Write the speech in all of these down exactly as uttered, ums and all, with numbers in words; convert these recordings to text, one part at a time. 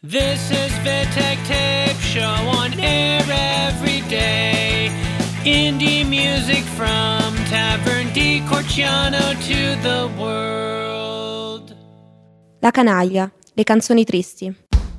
This is Vitek Tape Show on air every day. Indie music from Tavern di Corciano to the world. La canaglia, le canzoni tristi.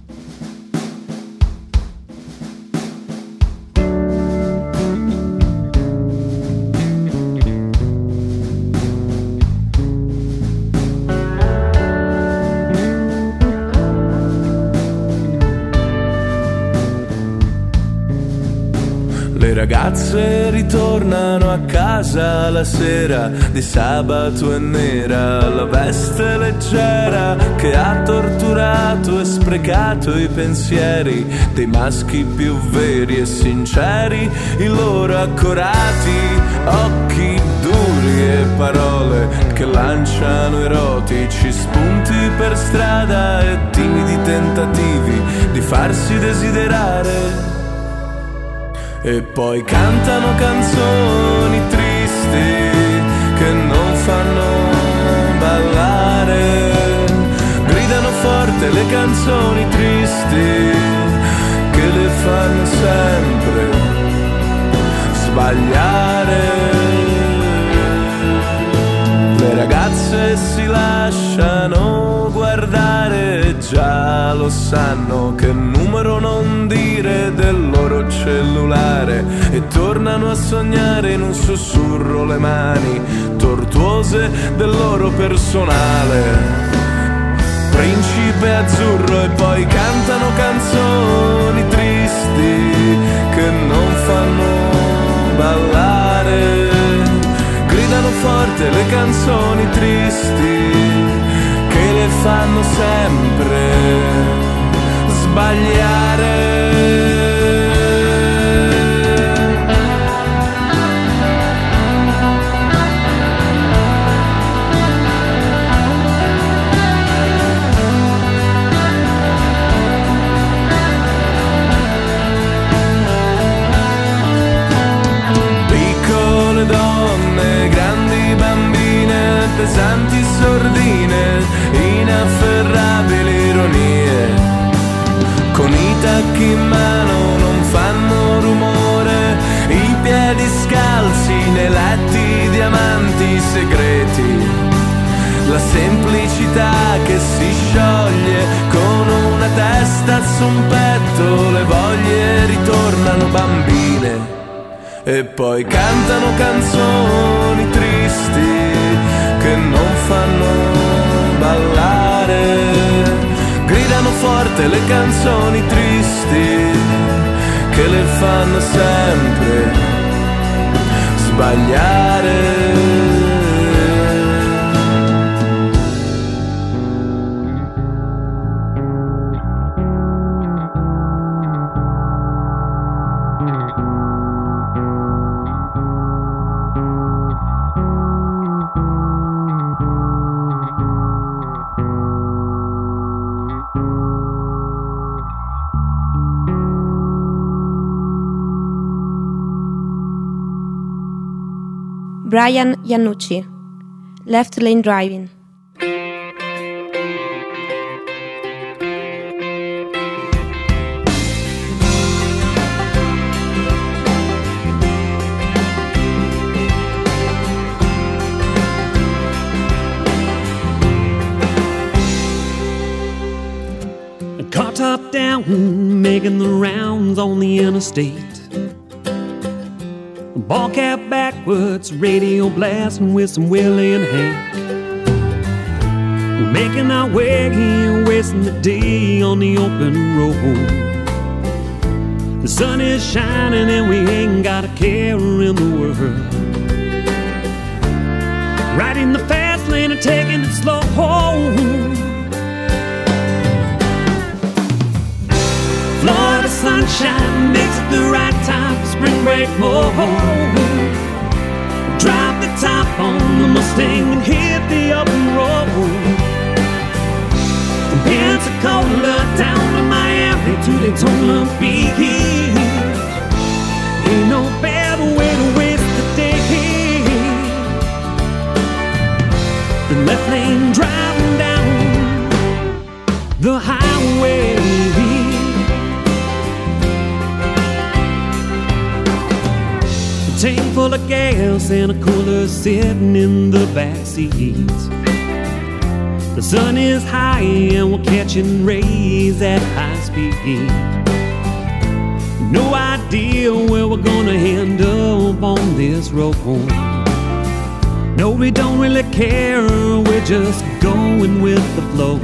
Le ragazze ritornano a casa la sera di sabato e nera, la veste leggera che ha torturato e sprecato i pensieri dei maschi più veri e sinceri, i loro accorati occhi duri e parole che lanciano erotici spunti per strada e timidi tentativi di farsi desiderare. E poi cantano canzoni tristi che non fanno ballare, gridano forte le canzoni tristi che le fanno sempre sbagliare. Le ragazze si lasciano guardare, già lo sanno che numero non dire del loro cellulare, e tornano a sognare in un sussurro le mani tortuose del loro personale. Principe azzurro, e poi cantano canzoni tristi che non fanno ballare, gridano forte le canzoni tristi che le fanno sempre sbagliare. Piccole donne, grandi bambine, pesanti sordine, inafferrabili ironie, con i tacchi in mano non fanno rumore, i piedi scalzi nei letti di amanti segreti, la semplicità che si scioglie con una testa su un petto, le voglie ritornano bambine. E poi cantano canzoni tristi che non fanno ballare, gridano forte le canzoni tristi che le fanno sempre sbagliare. Brian Iannucci, Left Lane Driving. Car top down, making the rounds on the interstate. Ball cap backwards, radio blasting with some Willie and Hank. We're making our way, wasting the day on the open road. The sun is shining and we ain't got a care in the world. Riding the fast lane and taking it slow. Florida sunshine makes it the right time for spring break mode. Drop the top on the Mustang and hit the open road. From Pensacola down to Miami to Daytona Beach, ain't no better way to waste the day than left lane driving down the highway. tank full of gas and a cooler sitting in the back seats. The sun is high and we're catching rays at high speed. No idea where we're gonna end up on this road. No, we don't really care, we're just going with the flow.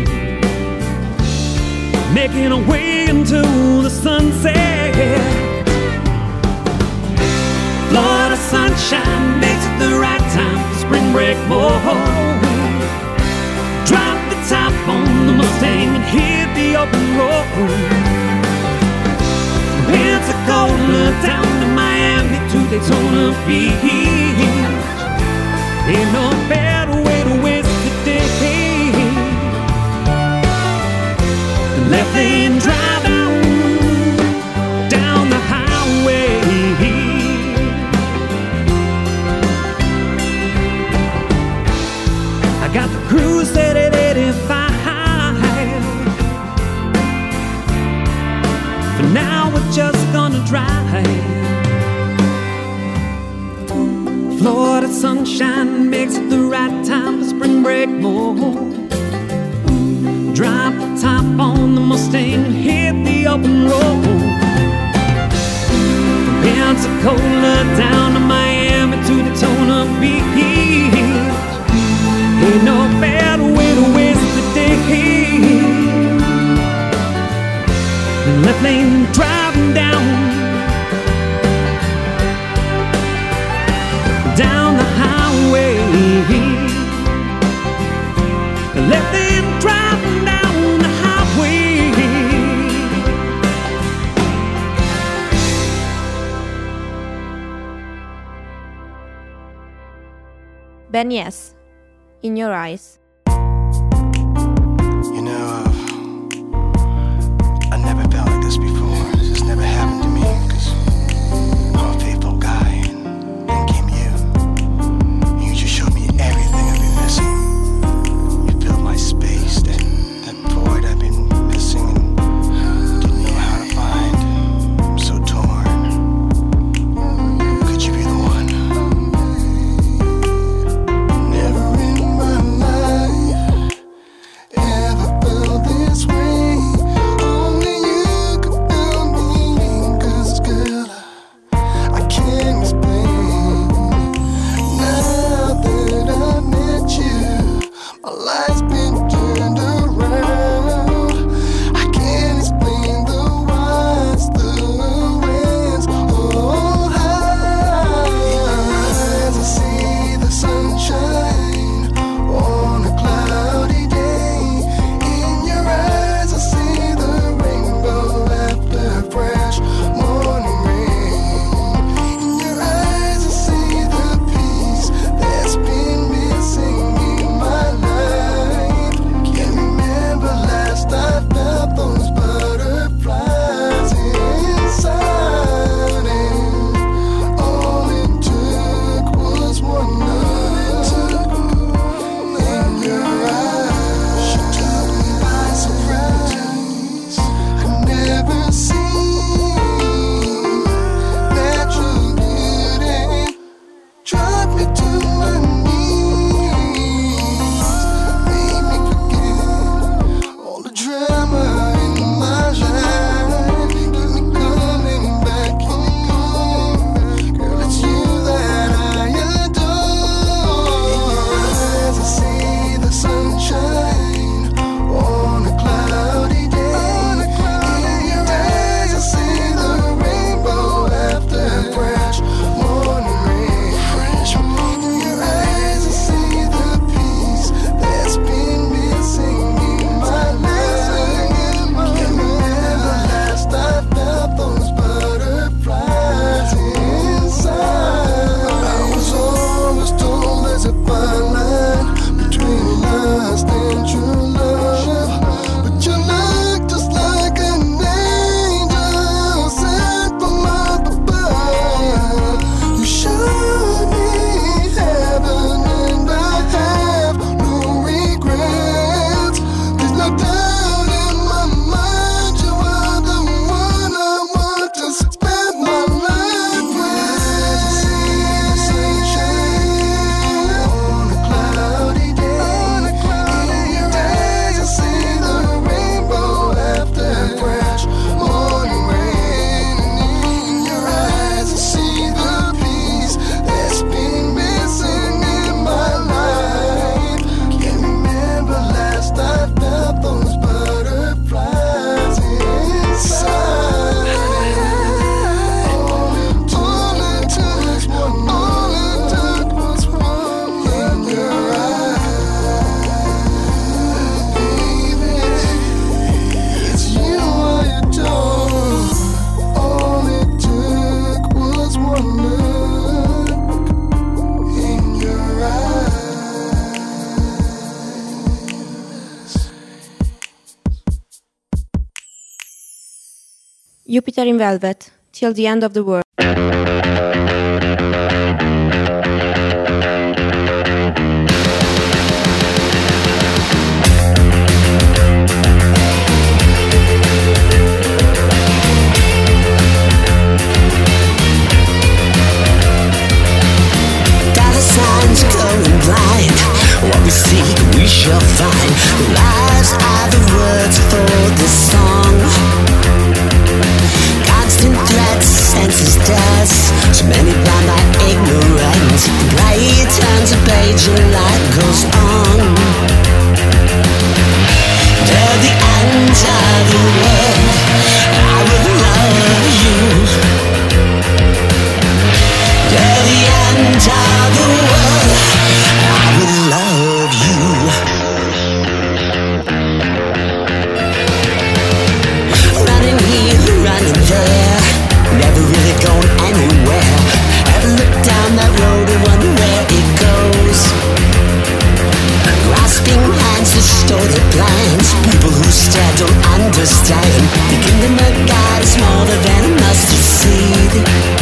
Making our way into the sunset. Florida sunshine makes it the right time for spring break mode. Drop the top on the Mustang and hit the open road. From Pensacola down to Miami to Daytona Beach. Ain't no better way to waste the day. The left lane driving down the highway. I got the cruise set at eighty-five. For now we're just gonna drive. Florida sunshine makes it the right time for spring break mode. Drop the top on the Mustang and hit the open road. From Pensacola down to Miami to Daytona Beach. Ain't no better way to waste the day. The left lane driving down, down the highway. The left lane driving down the highway. Ben Yes, In Your Eyes. You know, uh, I never felt like this before. This has never happened to me because I'm a faithful guy, and then came you. You just showed me everything I've been missing. You filled my space, that, that void I've been missing and didn't know how to find. I'm so torn. Could you be the one? Never in my life Jupiter in Velvet, Till the End of the World. What we seek, we shall find. Lives are the words for this song. Constant threats, senseless deaths. So many blind by ignorance. The blade turns a page and life goes on. Till the end of the world, I will love you. Till the end of the world, I will love you. Running here, running there, never really going anywhere. Ever look down that road and wonder where it goes? Grasping hands to store their plans. People who stare don't understand. The kingdom of God is smaller than a mustard seed.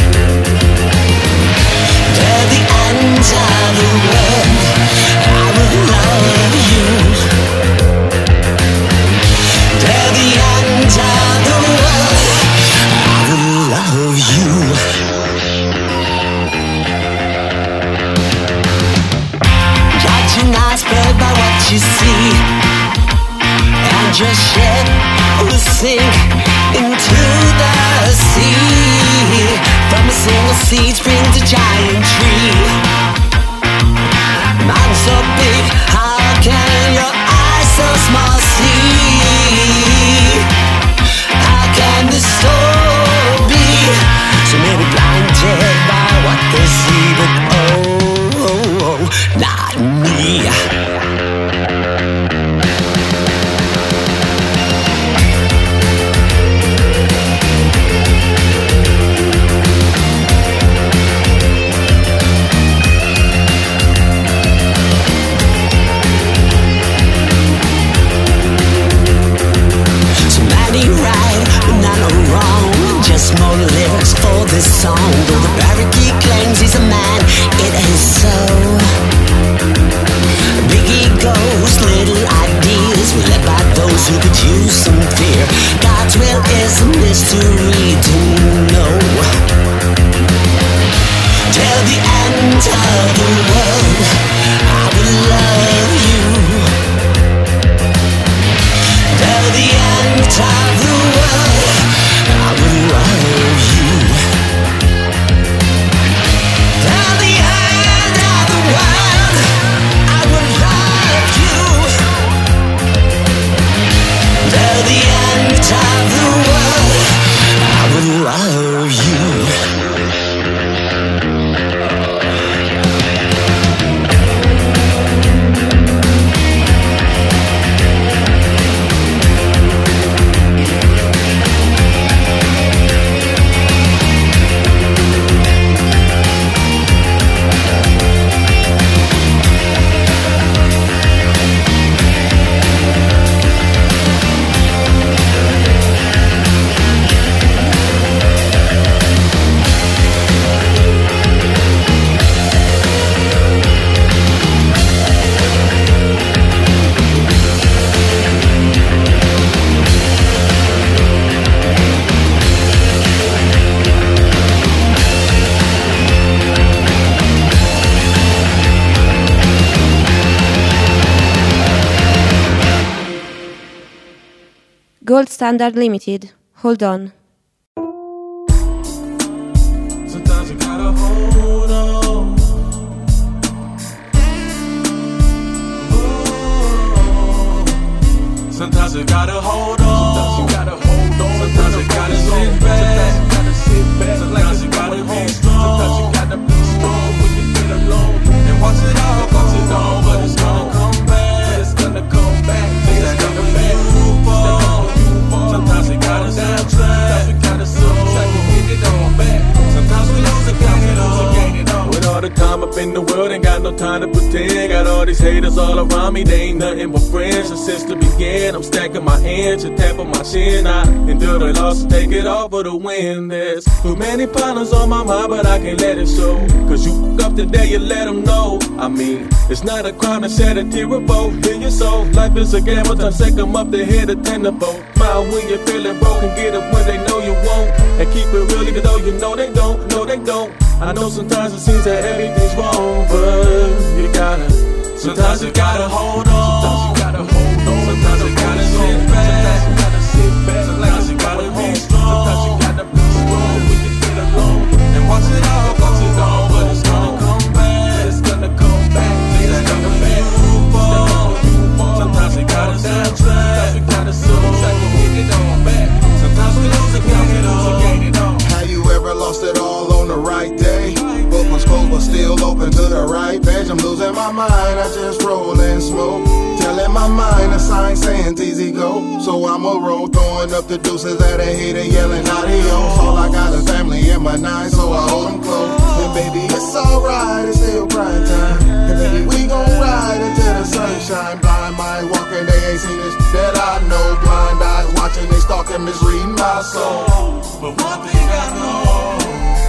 Till the end of the world, I will love you. Till the end of the world, I will love you. Judge an iceberg by what you see, and your ship will sink into the sea. From a single seed springs a giant tree. I'm so big, how can your eyes so small see? How can this soul be so many blinded by what they see? But oh, oh, oh, not me. More lyrics for this song. Though the parakeet claims he's a man, it is so. Big egos, little ideas were led by those who could use some fear. God's will is a mystery to know. Till the end of the world, I will love you. Till the end of the world, I will love you. Till the end of the world, I will love you. Till the end of the world, I will love you. Gold Standard Limited, Hold On. Sometimes you gotta hold on. Oh. Sometimes you gotta hold on. Sometimes you gotta hold on. Sometimes you gotta sit back. Sometimes you gotta be strong. Sometimes you gotta be strong when you get alone and watch it all, watch it all, but it's gonna come back. It's gonna come back. It's gonna back. Sometimes we gotta soundtrack. Sometimes we gotta soundtrack and get it all back. Sometimes we lose and gain it all. With all the time up in the world, ain't got got no time to pretend. Got all these haters all around me, they ain't nothing but friends. And since the beginning, I'm stacking my hands and tapping my chin. I endure the loss and take it all for the win. There's too many problems on my mind, but I can't let it show. Cause you f***ed up today, you let them know. I mean, it's not a crime to shed a tear or both in your soul. Life is a gamble, time to them up the head of tenderbolt. Smile when you're feeling broken, get up when they know you won't. And keep it real even though you know they don't, no they don't. I know sometimes it seems that everything's wrong, but you gotta, sometimes you gotta hold on. Sometimes you gotta hold on. Sometimes you gotta sit back. Sometimes you gotta sit back. Sometimes you gotta be strong. Sometimes you gotta be strong. We can feel alone and watch it all, watch it all, but it's gonna come back. It's gonna come back. It's gonna back. Move on. Sometimes you gotta sound track. Sometimes you gotta soul. Sometimes you get it on back. Sometimes we lose it, gain it all, gain it all. Have you ever lost it all on the right day? Both my closed but still open to the right page. I'm losing my mind, I just roll and smoke. Telling my mind a sign saying easy go. So I'ma roll, throwing up the deuces at a hater, yelling adios. All I got is family in my nine, so I hold them close. And baby, it's alright, it's still prime time. And baby, we gon' ride until the sunshine. Blind mind walking, they ain't seen this that I know. Blind eyes watching, they stalking, misreading my soul. But one thing I know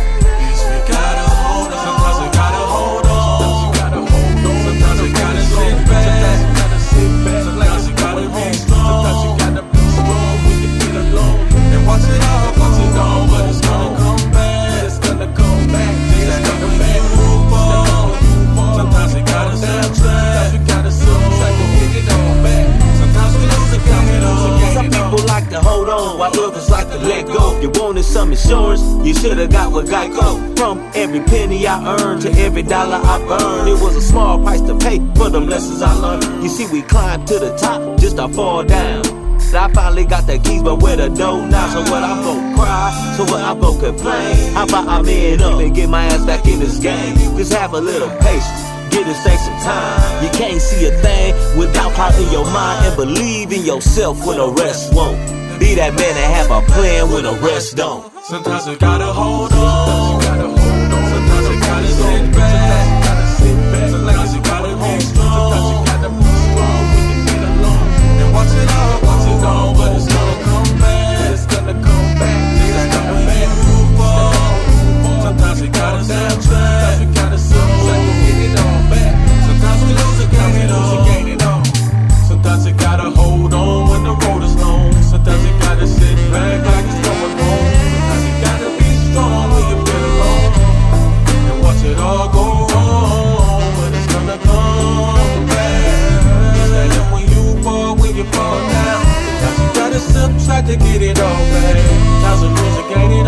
is we gotta hold on. Sometimes we gotta hold on. Sometimes you gotta hold on. Sometimes you gotta sit back. Sometimes you gotta sit back. Sometimes you gotta be strong. Sometimes you gotta be strong. We can feel alone and watch it all, watch it all, but it's gonna come back. It's gonna come back. It's gonna back. Move on. Sometimes you gotta sound track. Sometimes you gotta soul. Sometimes you get it all back. Sometimes we lose it, gain it all. Some people like to hold on, while others like to let go. You wanted some insurance, you should've got with Geico. From every penny I earned to every dollar I burned, it was a small price to pay for them lessons I learned. You see, we climbed to the top just to fall down. I finally got the keys, but where the door now? So what, I'm gon' cry, so what, I'm gon' complain. How about I man up and get my ass back in this game? Just have a little patience, give this thing some time. You can't see a thing without power in your mind. And believe in yourself when the rest won't. Be that man that have a plan when the rest don't. Sometimes you gotta hold on. Sometimes you gotta hold on. Sometimes you gotta sit back. Sometimes you gotta be strong. Sometimes you gotta be strong. We can get along and watch it all, watch it all, but it's gonna come back. It's gonna come back. It's gonna back. Move on. Sometimes you gotta sound track. Sometimes you gotta soul. Sometimes you get it all back. Sometimes we lose it, gain it all, gain it all. Sometimes you gotta hold on when the road is long. Sometimes you gotta sit back like it's going on. Sometimes you gotta be strong when you feel alone and watch it all go wrong, but it's gonna come back. It's that end when you fall, when you fall down. Sometimes you gotta subtract to get it all back. Sometimes you lose it, gain it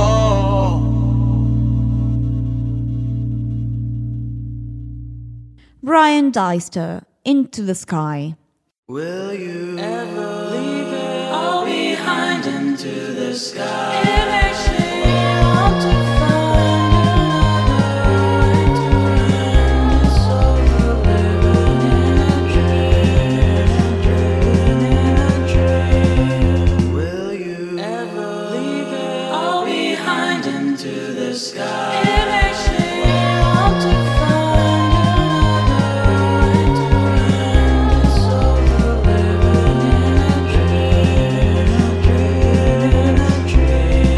all. Brian Deister, Into the Sky. Will you ever leave it all behind into the sky? It makes me want to find another way to end this over, living in a dream, living in a dream. Will you ever leave it all behind into the sky? It makes me want to find another way to end this over. Living in a dream, living in a dream.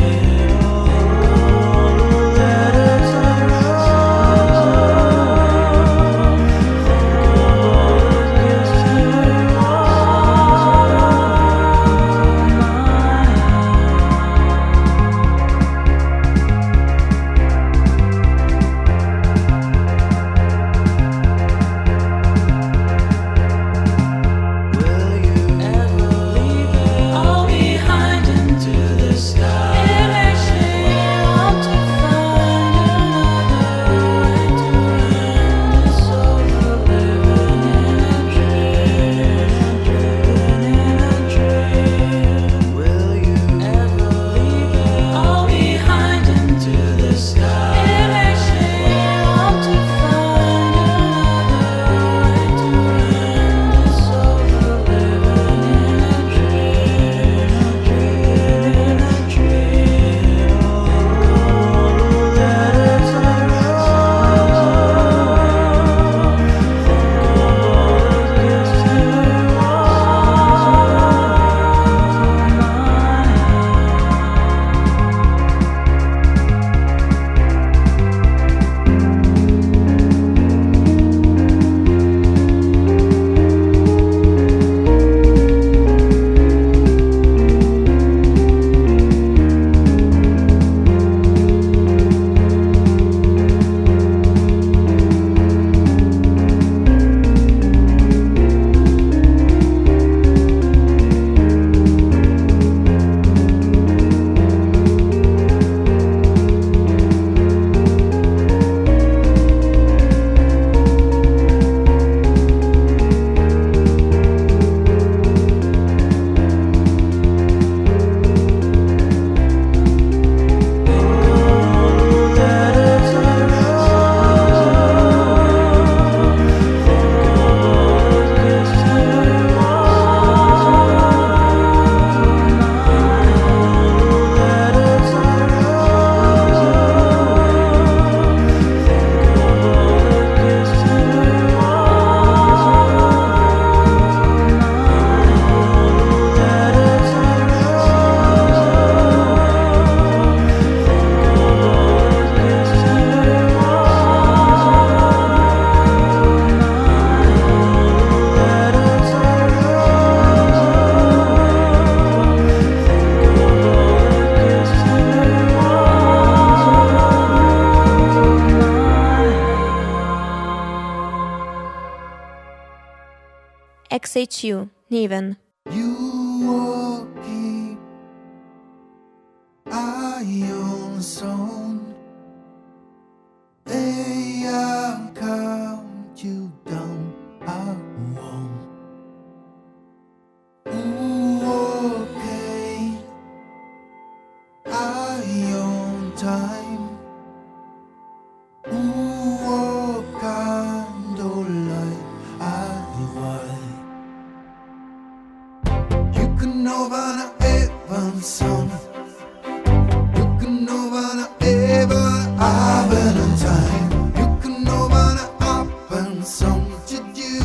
S H U, Niven. You will keep eye on son. They have count you down. I won't. Ooh, okay. Eye on time. Ooh, candlelight. I why. You can over even son. You can over ever Valentine. You can over up and some to do.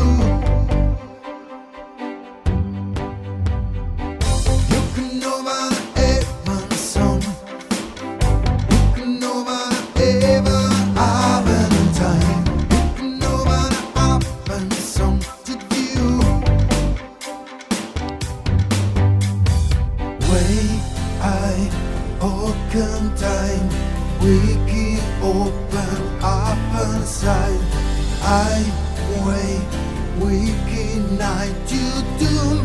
You can over even son. You can over ever Valentine. You can over up and some to do. Way I open time, we keep open up inside. I wait, we keep night you doom.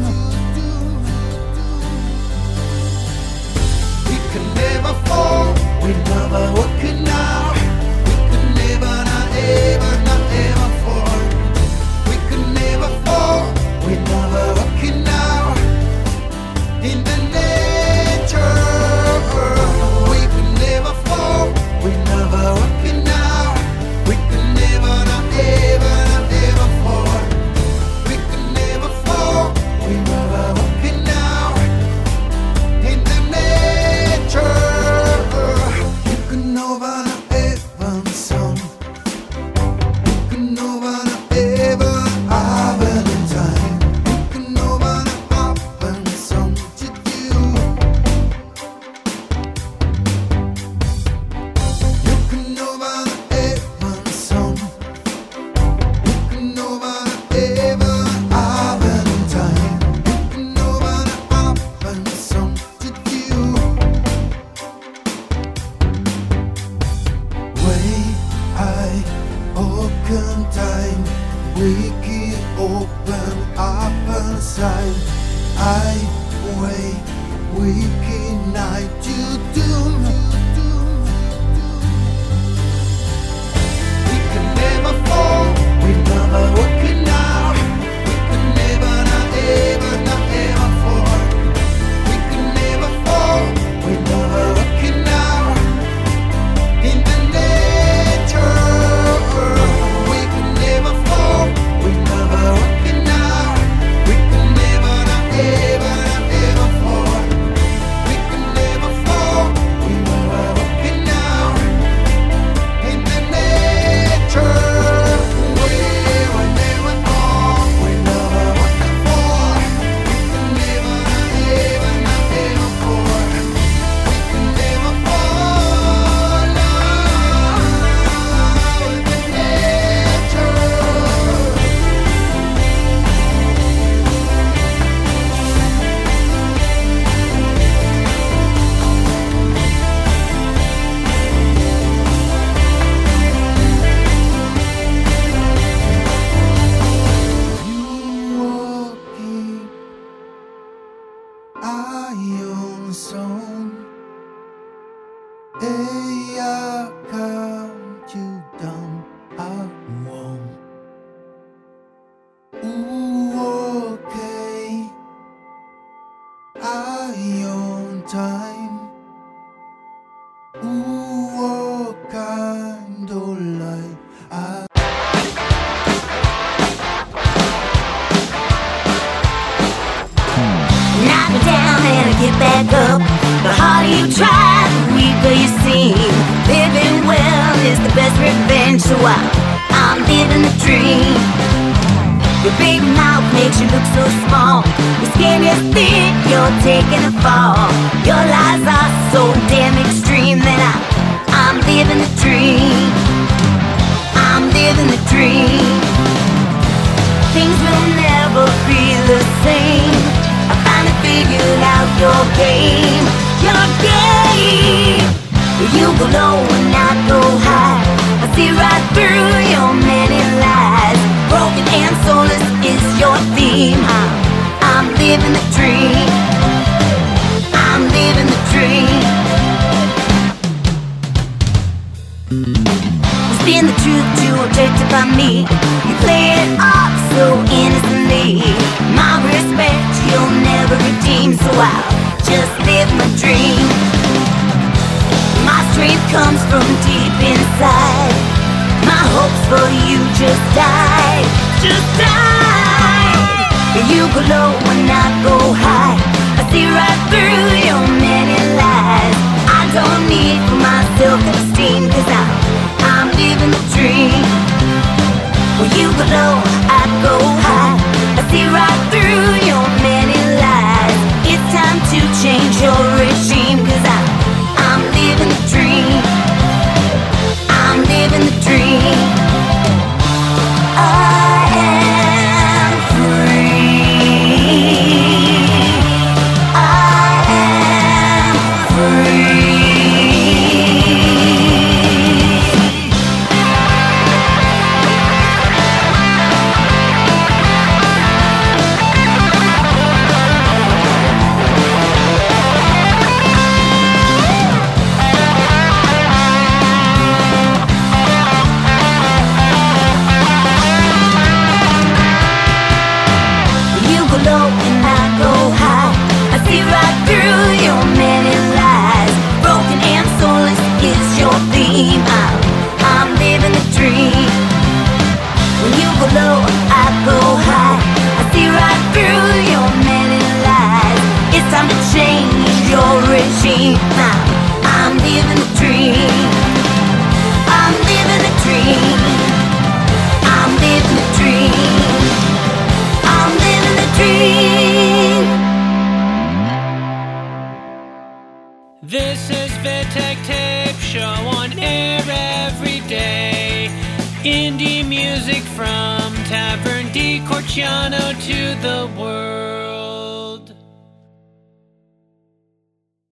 We can never fall, we never walking now. We can never, not ever, not ever fall. We can never fall, we never walking now. In the nature, we can never fall, we never walking now. We can never, not ever, not ever fall. We can never fall, we never walking now. In the nature, you can over, not ever son. You can over, not ever Valentine. You can over, not up and some to do. You can over, not ever son. You can over, not ever Valentine. You can over, not up and some to do. Way I open time, we keep open up inside. I wait, we keep night you doom. We can never fall, we never walking now. We can never, not ever, not ever fall. We can never fall, we never walking now. In the nature, we can never fall, we never walking now. We can never, not ever, not ever fall. We can never fall, we never walking now. In the nature, we will never fall, we never walking for. We can never, not ever, not ever fall. We can never fall now. In the nature. You will keep eye on son. They are count you down. I won't. Ooh, okay. Eye on time. Ooh, candlelight. I Knock me down and I get back up. The harder you try, the weaker you seem. Living well is the best revenge, so I, I'm living the dream. Your big mouth makes you look so small. Your skin is thick, you're taking a fall. Your lies are so damn extreme that I, I'm living the dream. I'm living the dream. Things will never be the same. I finally figured out your game. Your game. You go low and I go high. I see right through your many lies. Broken and soulless is your theme. dream. I'm, I'm living the dream. I'm living the dream. Spin the truth to objectify me. You play it off so innocently. My respect you'll never redeem, so I'll just live my dream. My strength comes from deep inside. My hopes for you just died, just died. You go low when I go high. I see right through your many lies. I don't need for my self-esteem, cause I'm, I'm living the dream. When you go low, I go high. I see right through your many lies. It's time to change your regime, cause I'm, I'm living the dream. I'm living the dream. I am free. I am free. I'm living the dream. I'm living the dream. I'm living the dream. I'm living the dream. This is Vitek Tape Show on air every day. Indie music from Tavern di Corciano to the world.